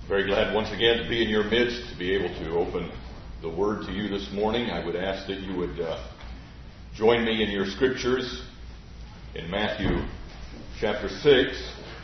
Very glad once again to be in your midst, to be able to open the Word to you this morning. I would ask that you would join me in your scriptures in Matthew chapter 6.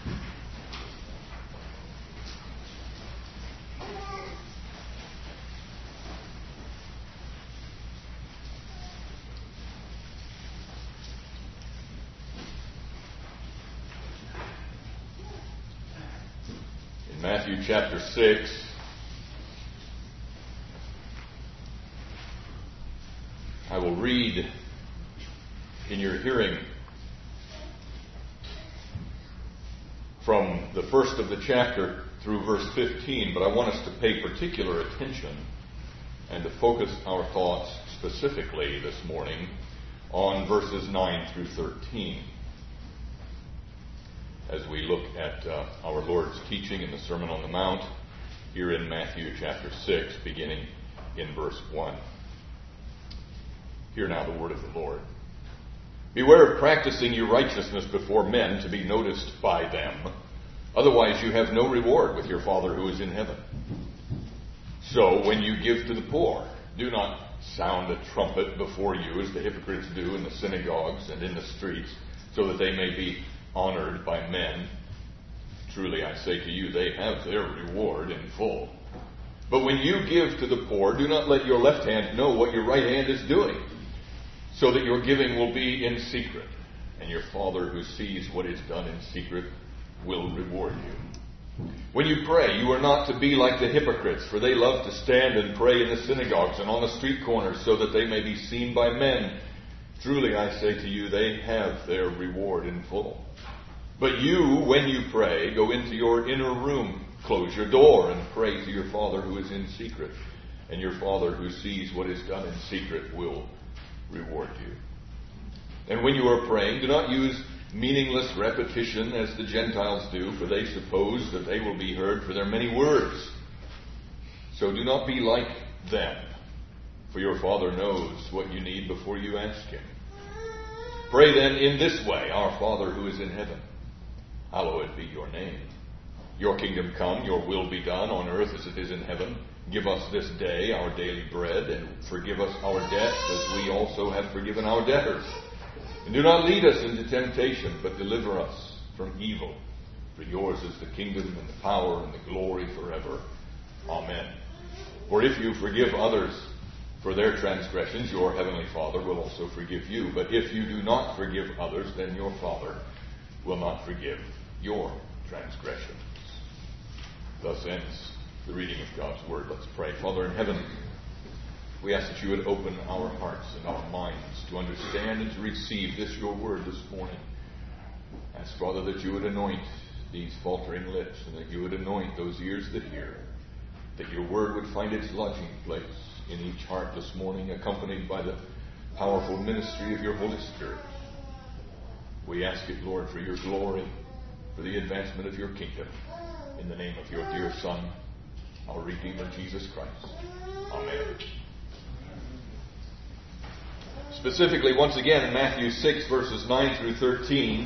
Matthew chapter 6. I will read in your hearing from the first of the chapter through verse 15, but I want us to pay particular attention and to focus our thoughts specifically this morning on verses 9 through 13. As we look at our Lord's teaching in the Sermon on the Mount here in Matthew chapter 6, beginning in verse 1. Hear now the word of the Lord. Beware of practicing your righteousness before men to be noticed by them. Otherwise you have no reward with your Father who is in heaven. So when you give to the poor, do not sound a trumpet before you as the hypocrites do in the synagogues and in the streets, so that they may be honored by men. Truly I say to you, they have their reward in full. But when you give to the poor, do not let your left hand know what your right hand is doing, so that your giving will be in secret, and your Father who sees what is done in secret will reward you. When you pray, you are not to be like the hypocrites, for they love to stand and pray in the synagogues and on the street corners, so that they may be seen by men. Truly I say to you, they have their reward in full. But you, when you pray, go into your inner room, close your door, and pray to your Father who is in secret. And your Father who sees what is done in secret will reward you. And when you are praying, do not use meaningless repetition as the Gentiles do, for they suppose that they will be heard for their many words. So do not be like them, for your Father knows what you need before you ask Him. Pray then in this way, Our Father who is in heaven, hallowed be your name. Your kingdom come, your will be done on earth as it is in heaven. Give us this day our daily bread, and forgive us our debts as we also have forgiven our debtors. And do not lead us into temptation, but deliver us from evil. For yours is the kingdom and the power and the glory forever. Amen. For if you forgive others for their transgressions, your heavenly Father will also forgive you. But if you do not forgive others, then your Father will not forgive your transgressions. Thus ends the reading of God's Word. Let's pray. Father in heaven, we ask that you would open our hearts and our minds to understand and to receive this your Word this morning. Ask, Father, that you would anoint these faltering lips, and that you would anoint those ears that hear, that your Word would find its lodging place in each heart this morning, accompanied by the powerful ministry of your Holy Spirit. We ask it, Lord, for your glory, for the advancement of your kingdom, in the name of your dear Son, our Redeemer, Jesus Christ. Amen. Specifically, once again, in Matthew 6, verses 9 through 13,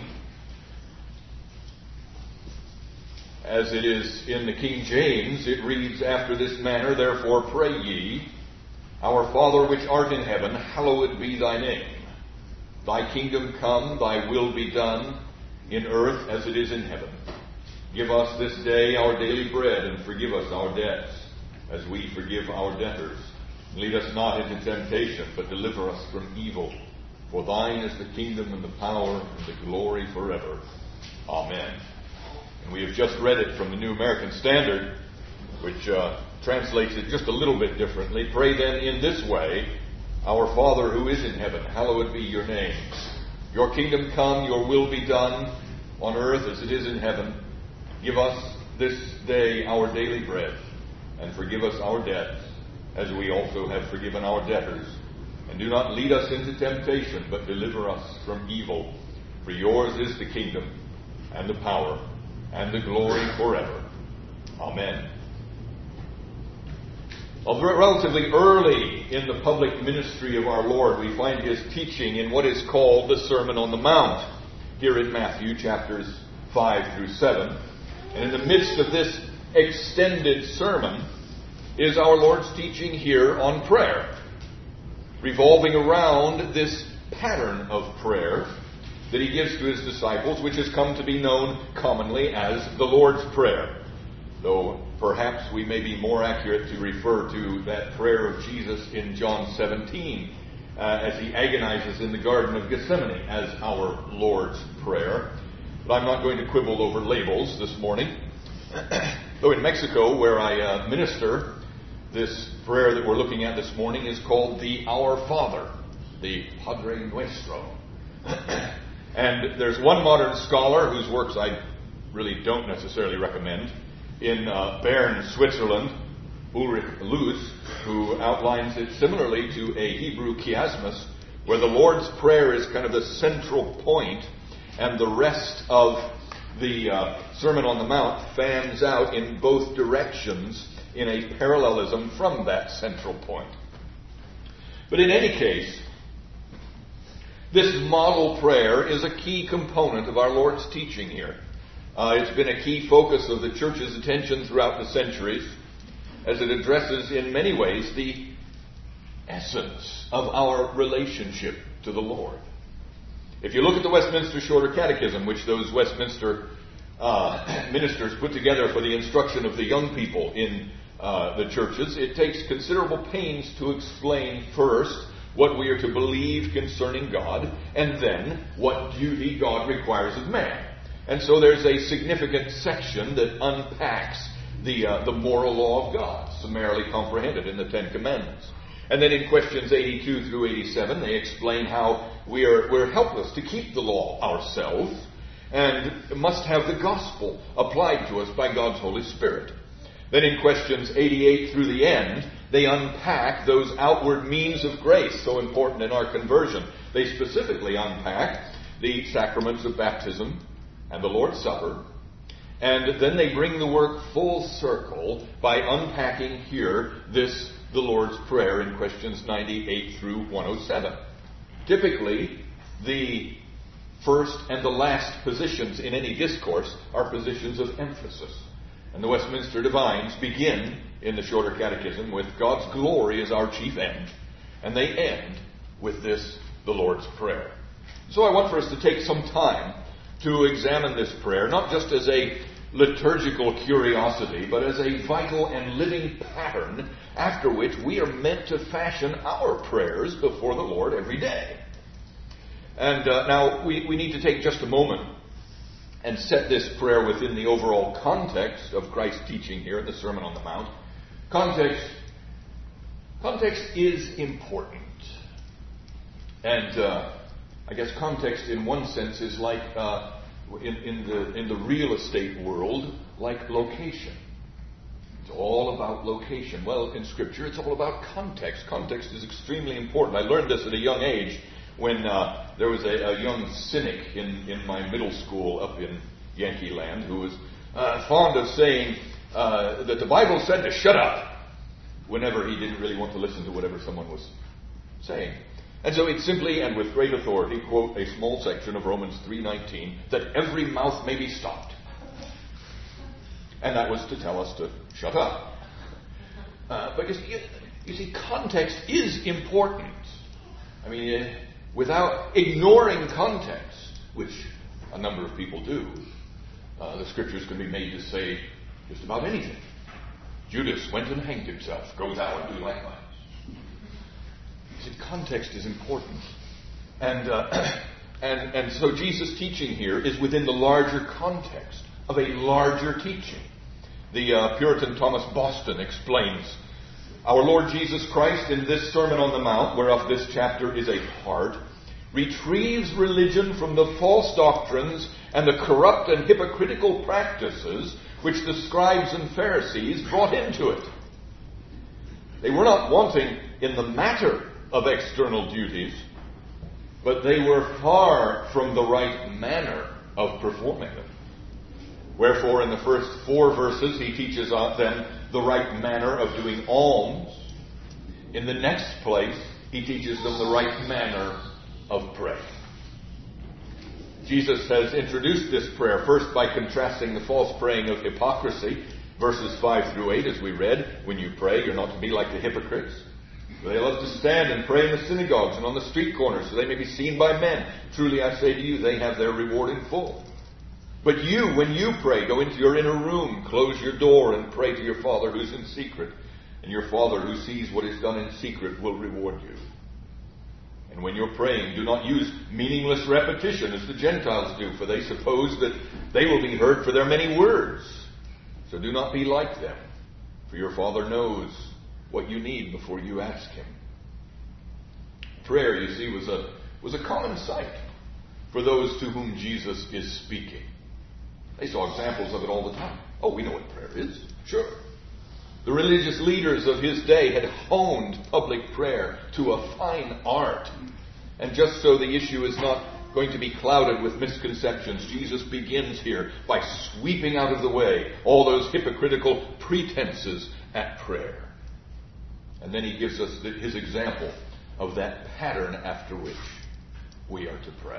as it is in the King James, it reads, After this manner, therefore pray ye, Our Father which art in heaven, hallowed be thy name. Thy kingdom come, thy will be done, in earth as it is in heaven. Give us this day our daily bread, and forgive us our debts, as we forgive our debtors. Lead us not into temptation, but deliver us from evil. For thine is the kingdom and the power and the glory forever. Amen. And we have just read it from the New American Standard, which translates it just a little bit differently. Pray then in this way, Our Father who is in heaven, hallowed be your name. Your kingdom come, your will be done, on earth as it is in heaven. Give us this day our daily bread, and forgive us our debts, as we also have forgiven our debtors. And do not lead us into temptation, but deliver us from evil. For yours is the kingdom, and the power, and the glory forever. Amen. Relatively early in the public ministry of our Lord, we find his teaching in what is called the Sermon on the Mount, here in Matthew chapters 5 through 7. And in the midst of this extended sermon is our Lord's teaching here on prayer, revolving around this pattern of prayer that he gives to his disciples, which has come to be known commonly as the Lord's Prayer. Though perhaps we may be more accurate to refer to that prayer of Jesus in John 17 as he agonizes in the Garden of Gethsemane as our Lord's Prayer. But I'm not going to quibble over labels this morning. Though in Mexico, where I minister, this prayer that we're looking at this morning is called the Our Father, the Padre Nuestro. And there's one modern scholar whose works I really don't necessarily recommend in Bern, Switzerland, Ulrich Luz, who outlines it similarly to a Hebrew chiasmus, where the Lord's Prayer is kind of the central point, and the rest of the Sermon on the Mount fans out in both directions in a parallelism from that central point. But in any case, this model prayer is a key component of our Lord's teaching here. It's been a key focus of the church's attention throughout the centuries, as it addresses in many ways the essence of our relationship to the Lord. If you look at the Westminster Shorter Catechism, which those Westminster ministers put together for the instruction of the young people in the churches, it takes considerable pains to explain first what we are to believe concerning God, and then what duty God requires of man. And so there's a significant section that unpacks the moral law of God, summarily comprehended in the Ten Commandments. And then in questions 82 through 87, they explain how we're helpless to keep the law ourselves, and must have the gospel applied to us by God's Holy Spirit. Then in questions 88 through the end, they unpack those outward means of grace so important in our conversion. They specifically unpack the sacraments of baptism and the Lord's Supper. And then they bring the work full circle by unpacking here the Lord's Prayer in questions 98 through 107. Typically, the first and the last positions in any discourse are positions of emphasis. And the Westminster Divines begin in the Shorter Catechism with God's glory as our chief end, and they end with this, the Lord's Prayer. So I want for us to take some time to examine this prayer, not just as a liturgical curiosity, but as a vital and living pattern after which we are meant to fashion our prayers before the Lord every day. And now we need to take just a moment and set this prayer within the overall context of Christ's teaching here in the Sermon on the Mount. Context is important. And I guess context in one sense is like, in the real estate world, like location. It's all about location. Well, in Scripture, it's all about context. Context is extremely important. I learned this at a young age when there was a young cynic in my middle school up in Yankee Land who was fond of saying that the Bible said to shut up whenever he didn't really want to listen to whatever someone was saying. And so it simply, and with great authority, quote a small section of Romans 3:19, that every mouth may be stopped. And that was to tell us to shut up. But you see, context is important. I mean, without ignoring context, which a number of people do, the Scriptures can be made to say just about anything. Judas went and hanged himself. Go thou and do likewise. Context is important. And so Jesus' teaching here is within the larger context of a larger teaching. The Puritan Thomas Boston explains, our Lord Jesus Christ in this Sermon on the Mount, whereof this chapter is a part, retrieves religion from the false doctrines and the corrupt and hypocritical practices which the scribes and Pharisees brought into it. They were not wanting in the matter of external duties, but they were far from the right manner of performing them. Wherefore, in the first 4 verses, he teaches them the right manner of doing alms. In the next place, he teaches them the right manner of praying. Jesus has introduced this prayer first by contrasting the false praying of hypocrisy Verses 5 through 8, as we read, when you pray, you're not to be like the hypocrites. For they love to stand and pray in the synagogues and on the street corners, so they may be seen by men. Truly I say to you, they have their reward in full. But you, when you pray, go into your inner room, close your door, and pray to your Father who's in secret. And your Father who sees what is done in secret will reward you. And when you're praying, do not use meaningless repetition as the Gentiles do, for they suppose that they will be heard for their many words. So do not be like them, for your Father knows what you need before you ask Him. Prayer, you see, was a common sight for those to whom Jesus is speaking. They saw examples of it all the time. Oh, we know what prayer is. Sure. The religious leaders of his day had honed public prayer to a fine art. And just so the issue is not going to be clouded with misconceptions, Jesus begins here by sweeping out of the way all those hypocritical pretenses at prayer. And then he gives us his example of that pattern after which we are to pray.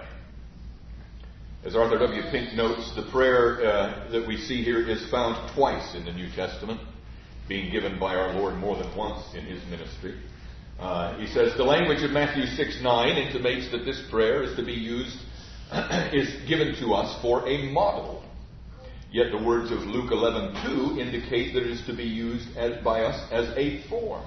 As Arthur W. Pink notes, the prayer that we see here is found twice in the New Testament, being given by our Lord more than once in his ministry. He says, the language of Matthew 6:9 intimates that this prayer is to be used, is given to us for a model. Yet the words of Luke 11:2 indicate that it is to be used by us as a form.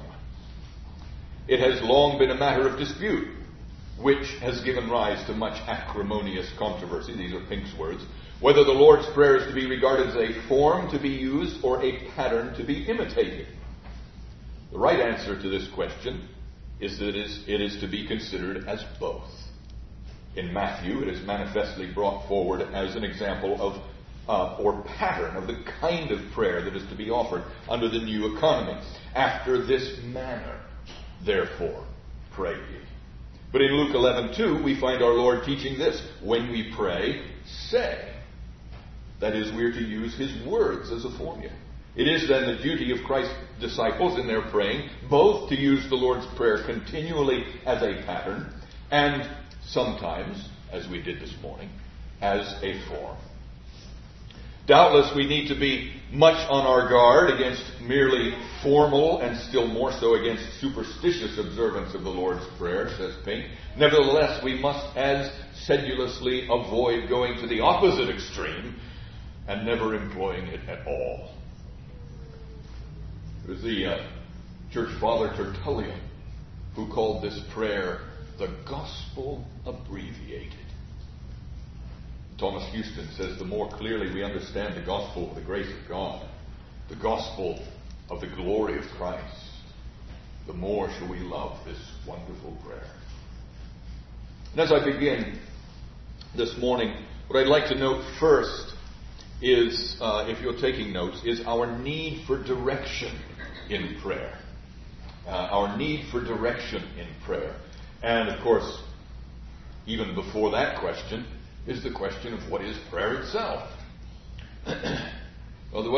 It has long been a matter of dispute, which has given rise to much acrimonious controversy. These are Pink's words. Whether the Lord's Prayer is to be regarded as a form to be used or a pattern to be imitated. The right answer to this question is that it is to be considered as both. In Matthew, it is manifestly brought forward as an example of or pattern of the kind of prayer that is to be offered under the new economy. After this manner, therefore, pray ye. But in Luke 11:2, we find our Lord teaching this. When we pray, say. That is, we're to use his words as a formula. It is then the duty of Christ's disciples in their praying both to use the Lord's Prayer continually as a pattern and sometimes, as we did this morning, as a form. Doubtless we need to be much on our guard against merely formal and still more so against superstitious observance of the Lord's Prayer, says Pink. Nevertheless, we must as sedulously avoid going to the opposite extreme and never employing it at all. It was the church father Tertullian who called this prayer the gospel abbreviated. Thomas Houston says the more clearly we understand the gospel of the grace of God, the gospel of the glory of Christ, the more shall we love this wonderful prayer. And as I begin this morning, what I'd like to note first is, if you're taking notes, is our need for direction in prayer. Our need for direction in prayer. And of course, even before that question, is the question of what is prayer itself. Well, the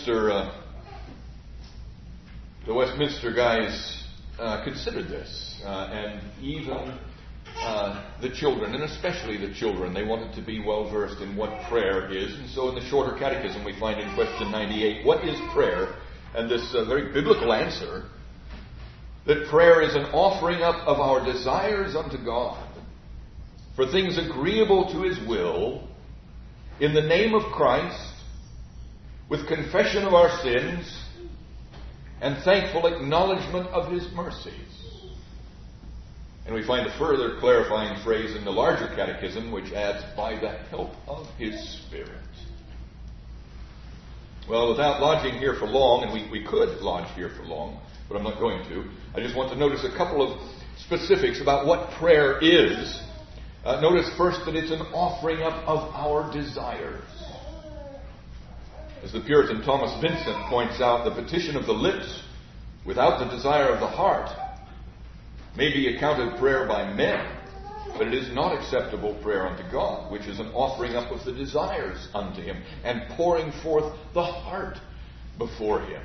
Westminster guys considered this, and even the children, and especially the children, they wanted to be well versed in what prayer is. And so in the shorter catechism we find in question 98, what is prayer? And this very biblical answer, that prayer is an offering up of our desires unto God for things agreeable to his will, in the name of Christ, with confession of our sins, and thankful acknowledgement of his mercies. And we find a further clarifying phrase in the larger catechism, which adds, by the help of his Spirit. Well, without lodging here for long, and we could lodge here for long, but I'm not going to, I just want to notice a couple of specifics about what prayer is. Notice first that it's an offering up of our desires. As the Puritan Thomas Vincent points out, the petition of the lips without the desire of the heart may be accounted prayer by men, but it is not acceptable prayer unto God, which is an offering up of the desires unto him and pouring forth the heart before him.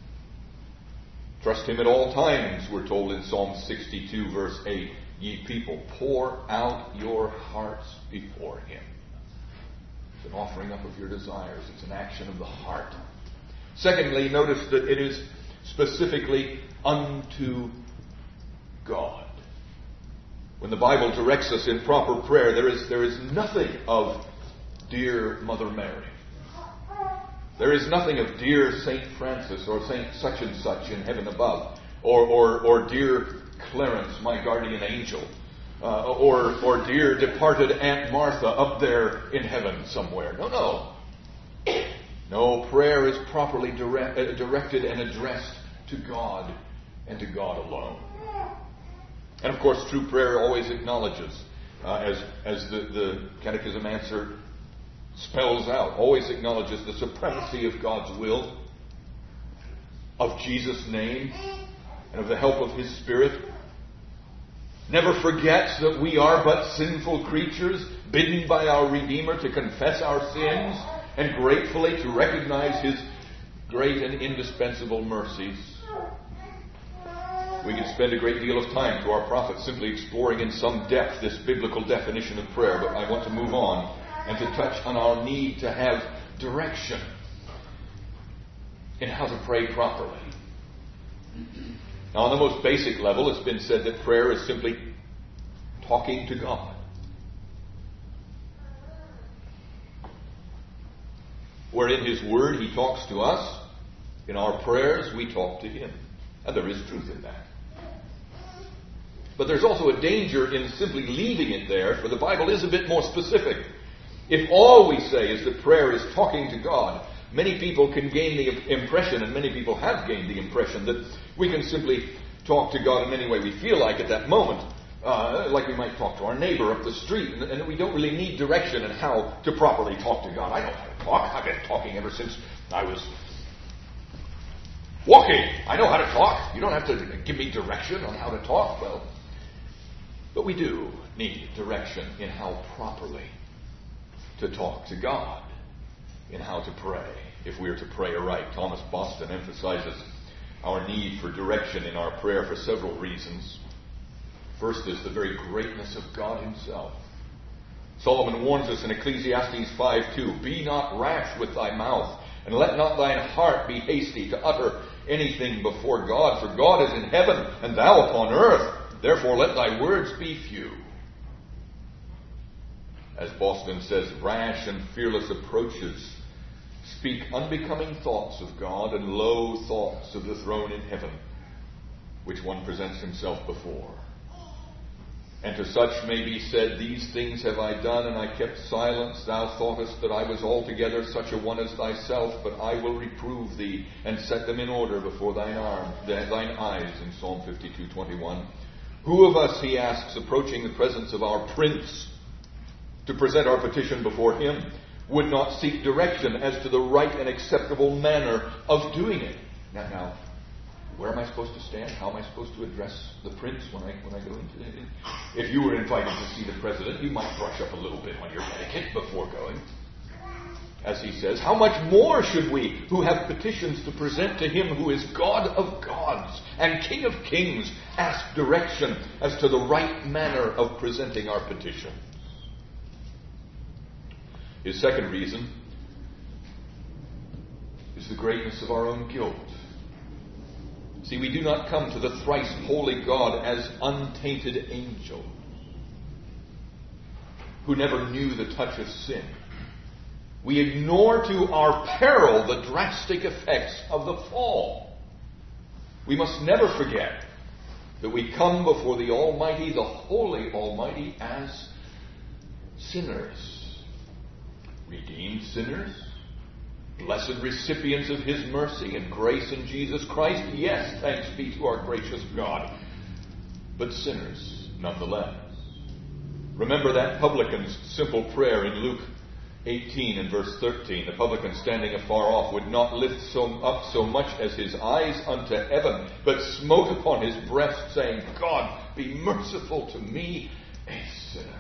Trust him at all times, we're told in Psalm 62, verse 8. Ye people, pour out your hearts before him. It's an offering up of your desires. It's an action of the heart. Secondly, notice that it is specifically unto God. When the Bible directs us in proper prayer, there is nothing of dear Mother Mary. There is nothing of dear St. Francis or St. such and such in heaven above, or dear Clarence, my guardian angel, or dear departed Aunt Martha up there in heaven somewhere. No. No, prayer is properly directed and addressed to God and to God alone. And of course, true prayer always acknowledges, as the Catechism answer spells out, always acknowledges the supremacy of God's will, of Jesus' name, and of the help of His Spirit. Never forgets that we are but sinful creatures, bidden by our Redeemer to confess our sins and gratefully to recognize His great and indispensable mercies. We could spend a great deal of time through our prophets simply exploring in some depth this biblical definition of prayer, but I want to move on and to touch on our need to have direction in how to pray properly. Now, on the most basic level, it's been said that prayer is simply talking to God. Where in His Word He talks to us, in our prayers we talk to Him. And there is truth in that. But there's also a danger in simply leaving it there, for the Bible is a bit more specific. If all we say is that prayer is talking to God, many people can gain the impression, and many people have gained the impression, that we can simply talk to God in any way we feel like at that moment. Like we might talk to our neighbor up the street, and we don't really need direction in how to properly talk to God. I know how to talk. I've been talking ever since I was walking. I know how to talk. You don't have to give me direction on how to talk. Well, but we do need direction in how properly to talk to God, in how to pray, if we are to pray aright. Thomas Boston emphasizes our need for direction in our prayer for several reasons. First is the very greatness of God Himself. Solomon warns us in Ecclesiastes 5:2, "Be not rash with thy mouth, and let not thine heart be hasty to utter anything before God. For God is in heaven, and thou upon earth. Therefore let thy words be few." As Boston says, rash and fearless approaches speak unbecoming thoughts of God and low thoughts of the throne in heaven, which one presents himself before. And to such may be said, "These things have I done, and I kept silence. Thou thoughtest that I was altogether such a one as thyself, but I will reprove thee, and set them in order before thine eyes," in Psalm 52:21. Who of us, he asks, approaching the presence of our Prince to present our petition before Him, would not seek direction as to the right and acceptable manner of doing it? Now, where am I supposed to stand? How am I supposed to address the Prince when I go into it? If you were invited to see the President, you might brush up a little bit on your etiquette before going. As he says, how much more should we, who have petitions to present to Him who is God of gods and King of kings, ask direction as to the right manner of presenting our petitions? His second reason is the greatness of our own guilt. See, we do not come to the thrice holy God as untainted angels who never knew the touch of sin. We ignore to our peril the drastic effects of the fall. We must never forget that we come before the Almighty, the Holy Almighty, as sinners. Redeemed sinners, blessed recipients of His mercy and grace in Jesus Christ. Yes, thanks be to our gracious God. But sinners nonetheless. Remember that publican's simple prayer in Luke 18 and verse 13. The publican, standing afar off, would not lift up so much as his eyes unto heaven, but smote upon his breast, saying, "God, be merciful to me, a sinner."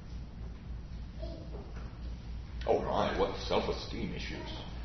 Oh my, what self-esteem issues.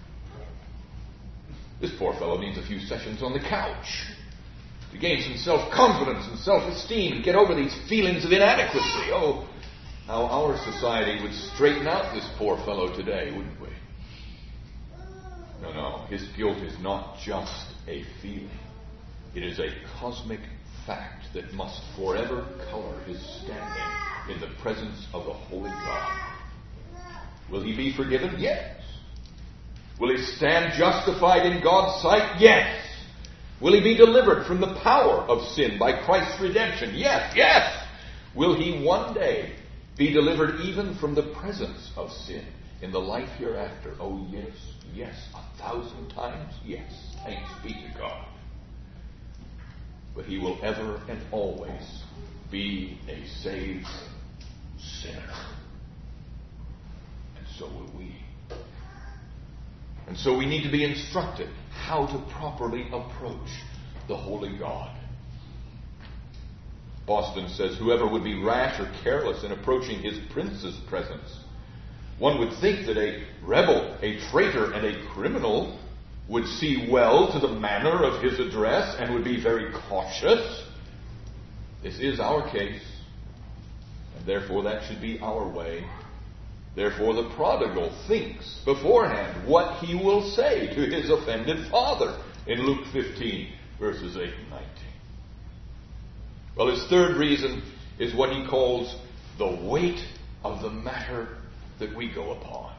This poor fellow needs a few sessions on the couch to gain some self-confidence and self-esteem and get over these feelings of inadequacy. Oh, how our society would straighten out this poor fellow today, wouldn't we? No. His guilt is not just a feeling. It is a cosmic fact that must forever color his standing in the presence of the holy God. Will he be forgiven? Yes. Will he stand justified in God's sight? Yes. Will he be delivered from the power of sin by Christ's redemption? Yes. Will he one day be delivered even from the presence of sin in the life hereafter? Oh, yes, 1,000 times yes. Thanks be to God. But he will ever and always be a saved sinner. And so will we. And so we need to be instructed how to properly approach the holy God. Boston says, whoever would be rash or careless in approaching his prince's presence. One would think that a rebel, a traitor, and a criminal would see well to the manner of his address and would be very cautious. This is our case, and therefore that should be our way. Therefore the prodigal thinks beforehand what he will say to his offended father in Luke 15, verses 8 and 19. Well, his third reason is what he calls the weight of the matter that we go upon.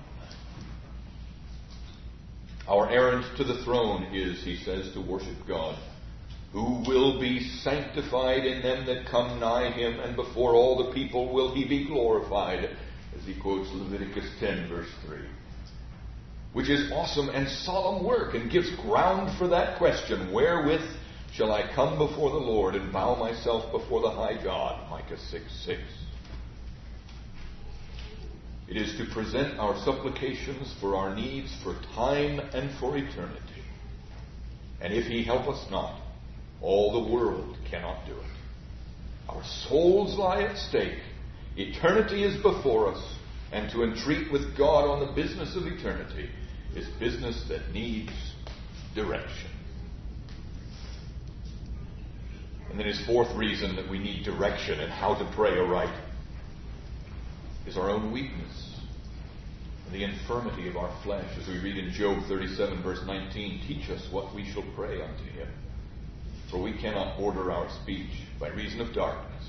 Our errand to the throne is, he says, to worship God, who will be sanctified in them that come nigh him, and before all the people will he be glorified, as he quotes Leviticus 10, verse 3. Which is awesome and solemn work, and gives ground for that question, wherewith shall I come before the Lord and bow myself before the high God? Micah 6:6. It is to present our supplications for our needs for time and for eternity. And if he help us not, all the world cannot do it. Our souls lie at stake. Eternity is before us. And to entreat with God on the business of eternity is business that needs direction. And then his fourth reason that we need direction and how to pray aright is our own weakness and the infirmity of our flesh. As we read in Job 37, verse 19, teach us what we shall pray unto him, for we cannot order our speech by reason of darkness.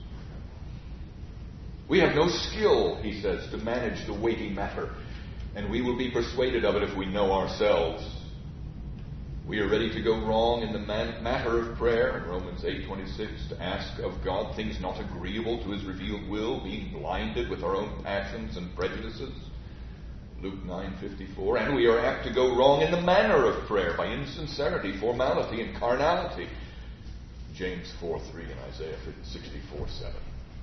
We have no skill, he says, to manage the weighty matter, and we will be persuaded of it if we know ourselves. We are ready to go wrong in the matter of prayer in Romans 8:26, to ask of God things not agreeable to his revealed will, being blinded with our own passions and prejudices. Luke 9:54. And we are apt to go wrong in the manner of prayer by insincerity, formality, and carnality. James 4:3 and Isaiah 64:7.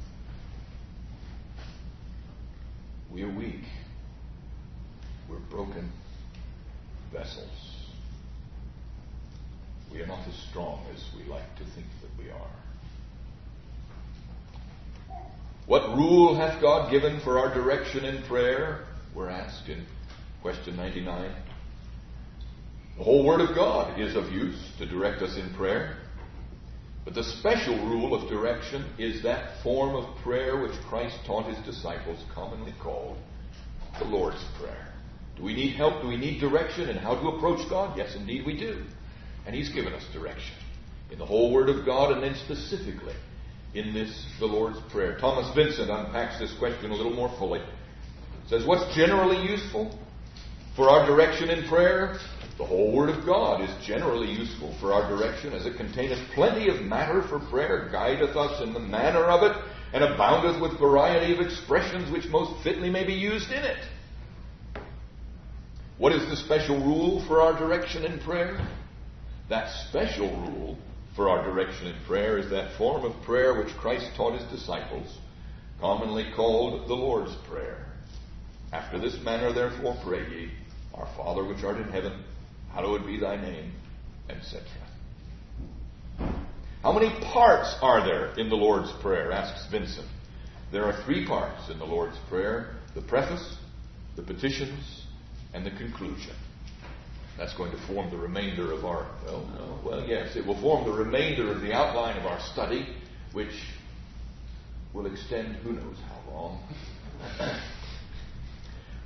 We are weak. We're broken vessels. We are not as strong as we like to think that we are. What rule hath God given for our direction in prayer? We're asked in question 99. The whole Word of God is of use to direct us in prayer. But the special rule of direction is that form of prayer which Christ taught his disciples, commonly called the Lord's Prayer. Do we need help? Do we need direction in how to approach God? Yes, indeed we do. And he's given us direction in the whole Word of God, and then specifically in this, the Lord's Prayer. Thomas Vincent unpacks this question a little more fully. Says, what's generally useful for our direction in prayer? The whole Word of God is generally useful for our direction, as it containeth plenty of matter for prayer, guideth us in the manner of it, and aboundeth with variety of expressions which most fitly may be used in it. What is the special rule for our direction in prayer? That special rule for our direction in prayer is that form of prayer which Christ taught his disciples, commonly called the Lord's Prayer. After this manner, therefore, pray ye, Our Father which art in heaven, hallowed be thy name, etc. How many parts are there in the Lord's Prayer? Asks Vincent. There are 3 parts in the Lord's Prayer: the preface, the petitions, and the conclusion. That's going to form the remainder of our, yes, it will form the remainder of the outline of our study, which will extend who knows how long.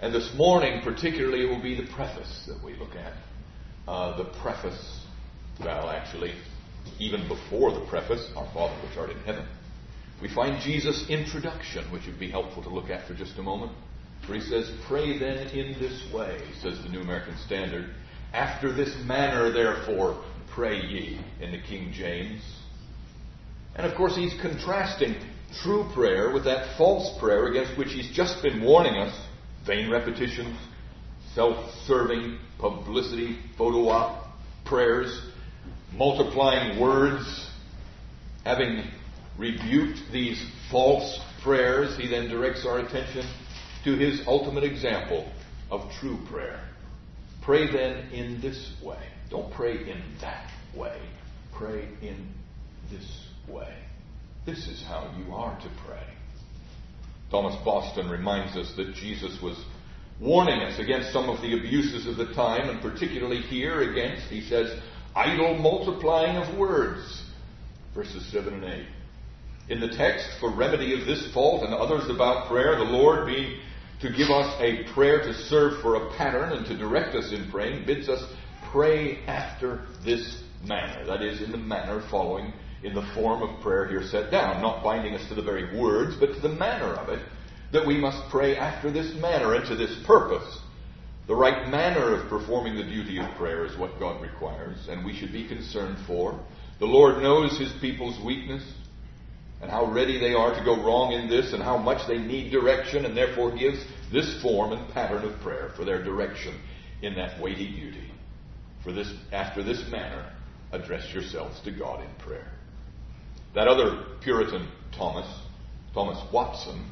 And this morning, particularly, it will be the preface that we look at. The preface, well, actually, even before the preface, Our Father which art in heaven. We find Jesus' introduction, which would be helpful to look at for just a moment. Where he says, "Pray then in this way," says the New American Standard. "After this manner, therefore, pray ye," in the King James. And of course, he's contrasting true prayer with that false prayer against which he's just been warning us. Vain repetitions, self-serving, publicity, photo op prayers, multiplying words. Having rebuked these false prayers, he then directs our attention to his ultimate example of true prayer. Pray then in this way. Don't pray in that way. Pray in this way. This is how you are to pray. Thomas Boston reminds us that Jesus was warning us against some of the abuses of the time, and particularly here against, he says, idle multiplying of words. Verses 7 and 8. In the text, for remedy of this fault and others about prayer, the Lord, being to give us a prayer to serve for a pattern and to direct us in praying, bids us pray after this manner. That is, in the manner following in the form of prayer here set down, not binding us to the very words, but to the manner of it, that we must pray after this manner and to this purpose. The right manner of performing the duty of prayer is what God requires, and we should be concerned for. The Lord knows his people's weakness, and how ready they are to go wrong in this, and how much they need direction, and therefore gives this form and pattern of prayer for their direction in that weighty duty. For this, after this manner, address yourselves to God in prayer. That other Puritan Thomas Watson,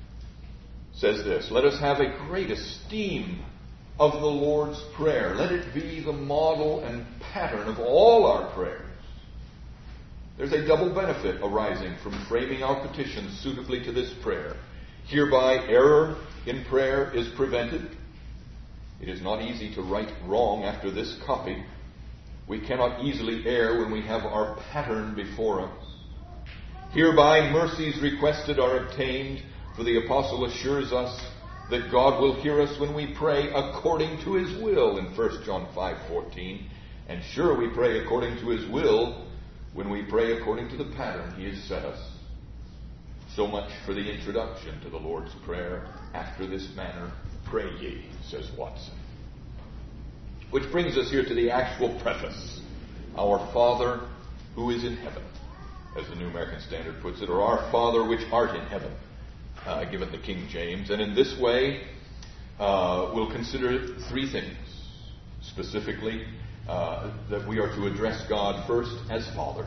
says this: "Let us have a great esteem of the Lord's Prayer. Let it be the model and pattern of all our prayers. There's a double benefit arising from framing our petitions suitably to this prayer. Hereby error in prayer is prevented. It is not easy to write wrong after this copy. We cannot easily err when we have our pattern before us. Hereby mercies requested are obtained, for the apostle assures us that God will hear us when we pray according to his will in 1 John 5:14. And sure, we pray according to his will when we pray according to the pattern he has set us. So much for the introduction to the Lord's Prayer. After this manner, pray ye," says Watson. Which brings us here to the actual preface. Our Father who is in heaven, as the New American Standard puts it, or Our Father which art in heaven, given the King James. And in this way, we'll consider three things. Specifically, that we are to address God first as Father.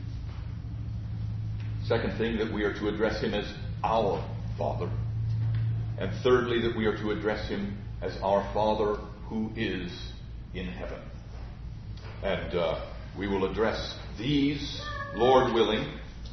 Second thing, that we are to address him as our Father. And thirdly, that we are to address him as our Father who is in heaven. And we will address these, Lord willing,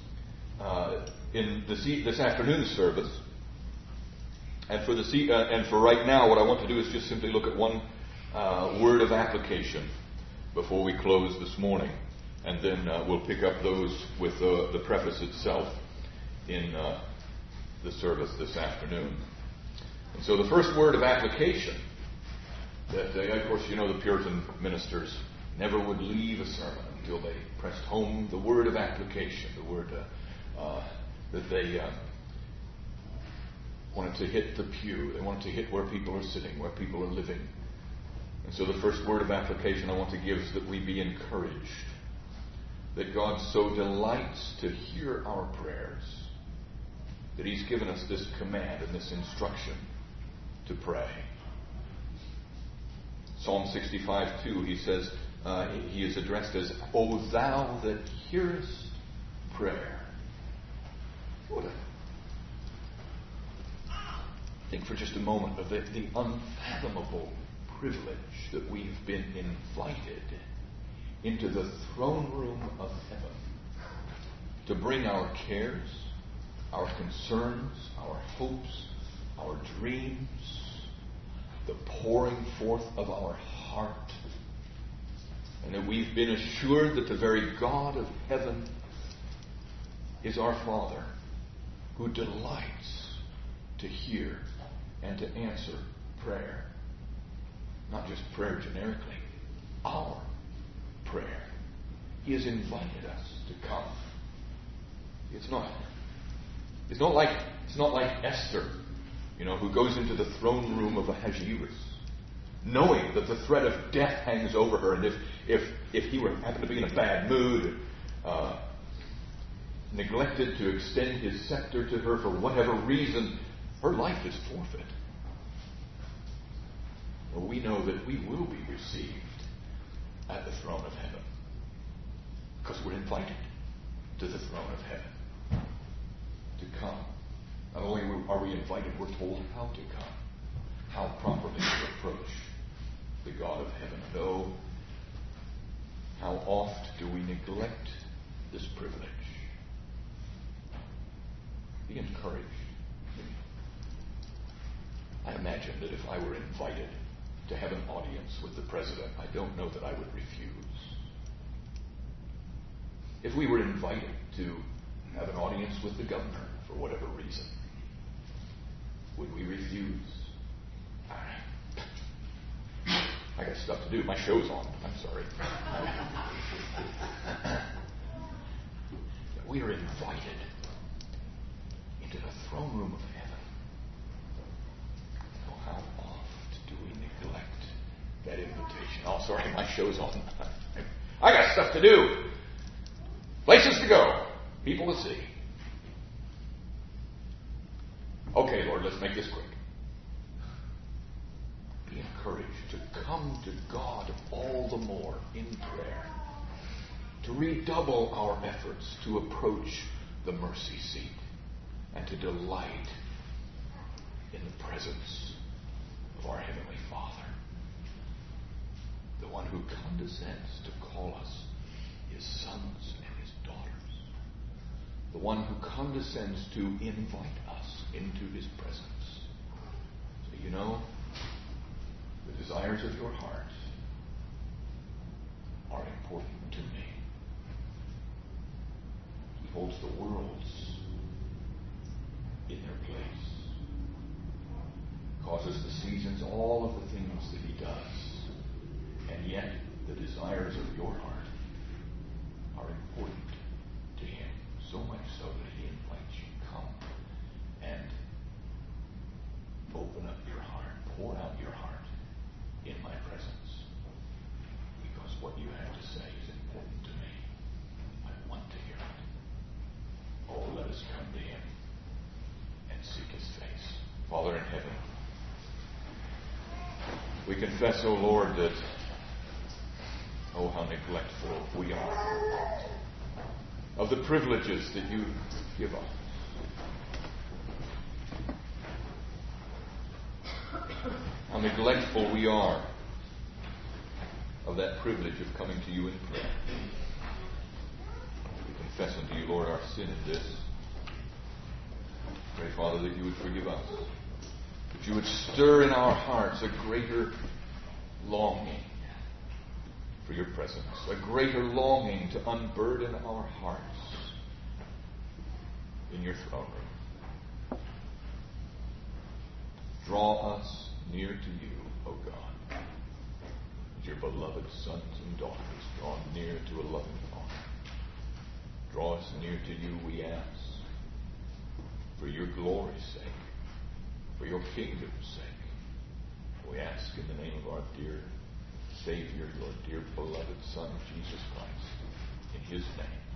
in this afternoon's service. And for right now, what I want to do is just simply look at one word of application before we close this morning. And then we'll pick up those with the preface itself in the service this afternoon. And so the first word of application, that of course, you know, the Puritan ministers never would leave a sermon until they pressed home the word of application, the word that they wanted to hit the pew. They wanted to hit where people are sitting, where people are living. And so the first word of application I want to give is that we be encouraged, that God so delights to hear our prayers, that he's given us this command and this instruction to pray. Psalm 65:2, he says, he is addressed as, "O thou that hearest prayer." Think for just a moment of the unfathomable privilege that we've been invited into the throne room of heaven to bring our cares, our concerns, our hopes, our dreams, the pouring forth of our heart, and that we've been assured that the very God of heaven is our Father, who delights to hear and to answer prayer. Not just prayer generically. Our prayer. He has invited us to come. It's not like Esther, who goes into the throne room of Ahasuerus, knowing that the threat of death hangs over her, and if he happened to be in a bad mood, neglected to extend his scepter to her for whatever reason, her life is forfeit. Well, we know that we will be received at the throne of heaven because we're invited to the throne of heaven to come. Not only are we invited, we're told how to come, how properly to approach the God of heaven. Oh, how oft do we neglect this privilege? Be encouraged. I imagine that if I were invited to have an audience with the president, I don't know that I would refuse. If we were invited to have an audience with the governor for whatever reason, would we refuse? I got stuff to do. My show's on. I'm sorry. We are invited into the throne room of heaven. Oh, how oft do we neglect that invitation? Oh, sorry, my show's on. I got stuff to do. Places to go. People to see. Okay, Lord, let's make this quick. Be encouraged to come to God all the more in prayer, to redouble our efforts to approach the mercy seat, and to delight in the presence of our Heavenly Father, the one who condescends to call us his sons and his daughters, the one who condescends to invite us into his presence. So the desires of your heart are important to me. He holds the worlds in their place, causes the seasons, all of the things that he does, and yet the desires of your heart are important to him, so much so that he invites you, come and open up your heart, pour out your heart in my presence, because what you have to say is important to me. I want to hear it. Oh, let us come to him and seek his face. Father in heaven, we confess, O Lord, that, oh, how neglectful we are of the privileges that you give us. How neglectful we are of that privilege of coming to you in prayer. We confess unto you, Lord, our sin in this. Pray, Father, that you would forgive us, that you would stir in our hearts a greater longing for your presence, a greater longing to unburden our hearts in your throne room. Draw us near to you, O God, as your beloved sons and daughters drawn near to a loving Father. Draw us near to you, we ask, for your glory's sake, for your kingdom's sake. We ask in the name of our dear Savior, your dear beloved Son, Jesus Christ, in his name.